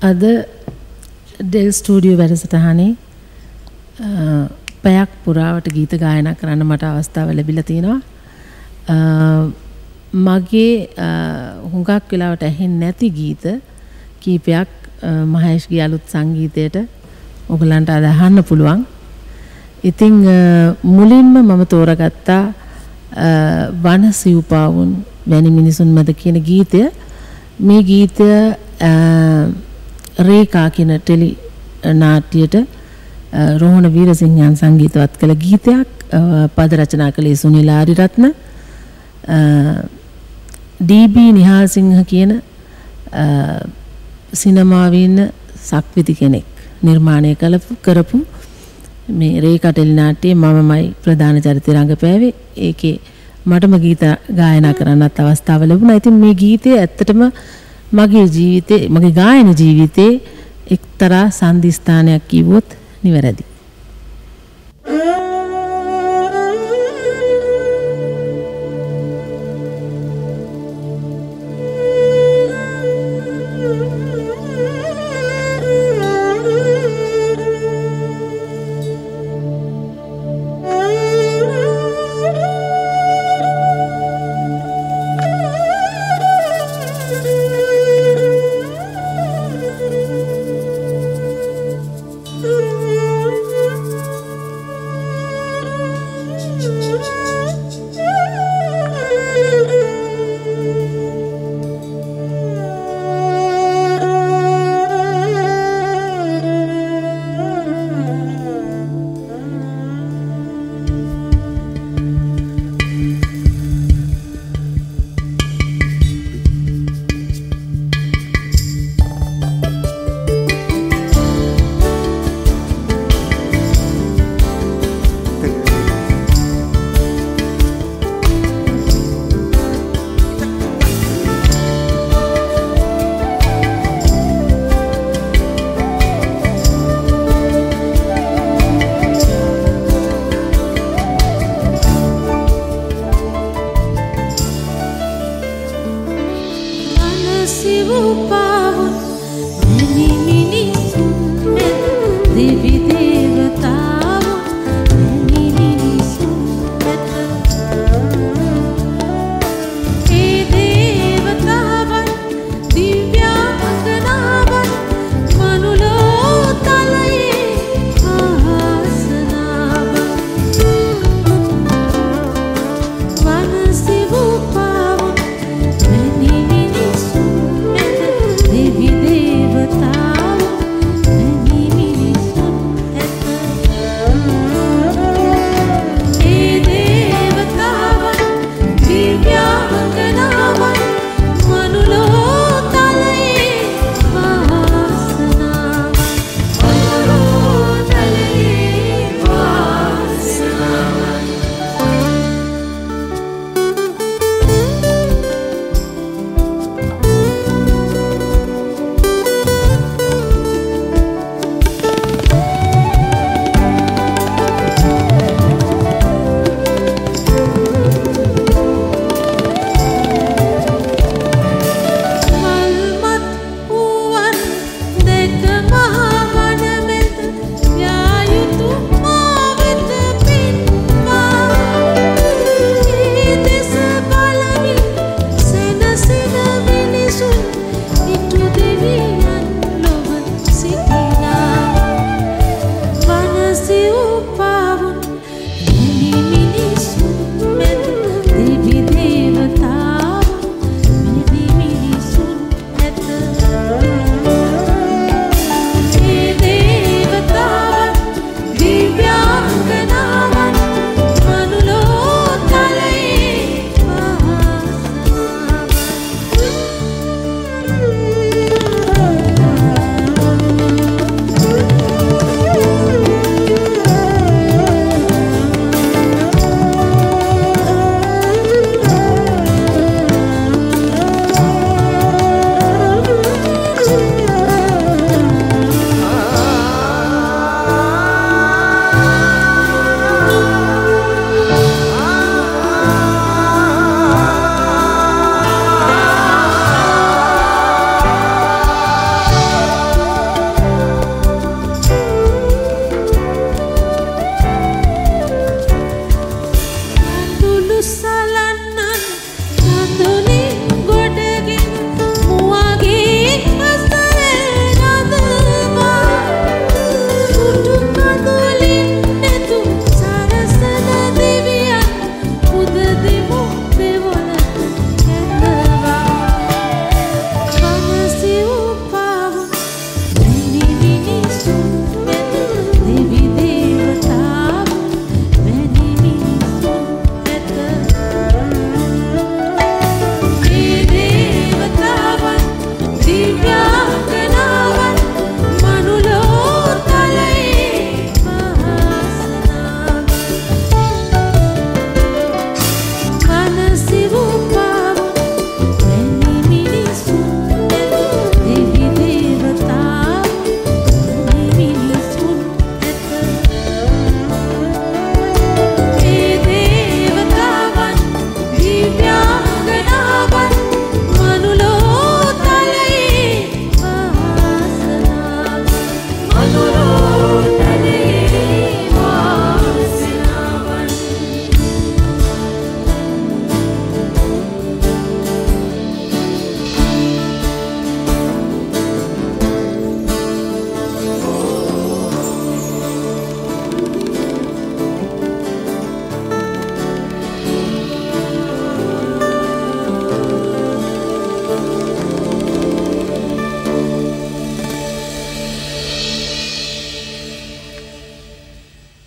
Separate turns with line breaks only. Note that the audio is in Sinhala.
අද ඩෙල් ස්ටුඩියෝ වැඩසටහනේ පැයක් පුරාවට ගීත ගායනා කරන්න මට අවස්ථාව ලැබිලා තිනවා. මගේ හුඟක් වෙලාවට ඇහෙන්නේ නැති ගීත කීපයක් මහේෂ්ගේ අලුත් සංගීතයට ඔයගලන්ට අද අහන්න පුළුවන්. ඉතින් මුලින්ම මම තෝරගත්තා වනසිව්පාවුන් වැනි මිනිසුන් මැද කියන ගීතය. මේ ගීතය රේඛා කියන ටෙලි නාට්‍යයට රෝහණ වීරසිංහයන් සංගීතවත් කළ ගීතයක්. පද රචනා කළේ සුනිල් ආරිරත්න. ඩී.බී. නිහාල්සිංහ කියන සිනමාවේ ඉන්න සක්විති කෙනෙක් නිර්මාණය කරපු මේ රේඛා ටෙලි නාට්‍යයේ මමමයි ප්‍රධාන චරිතය රංගපෑවේ. ඒකේ මටම ගීත ගායනා කරන්නත් අවස්ථාව ලැබුණා. ඉතින් මේ ගීතය ඇත්තටම මගේ ගායන ජීවිතේ එක්තරා සන්ධිස්ථානයක් කිව්වොත් නිවැරදි.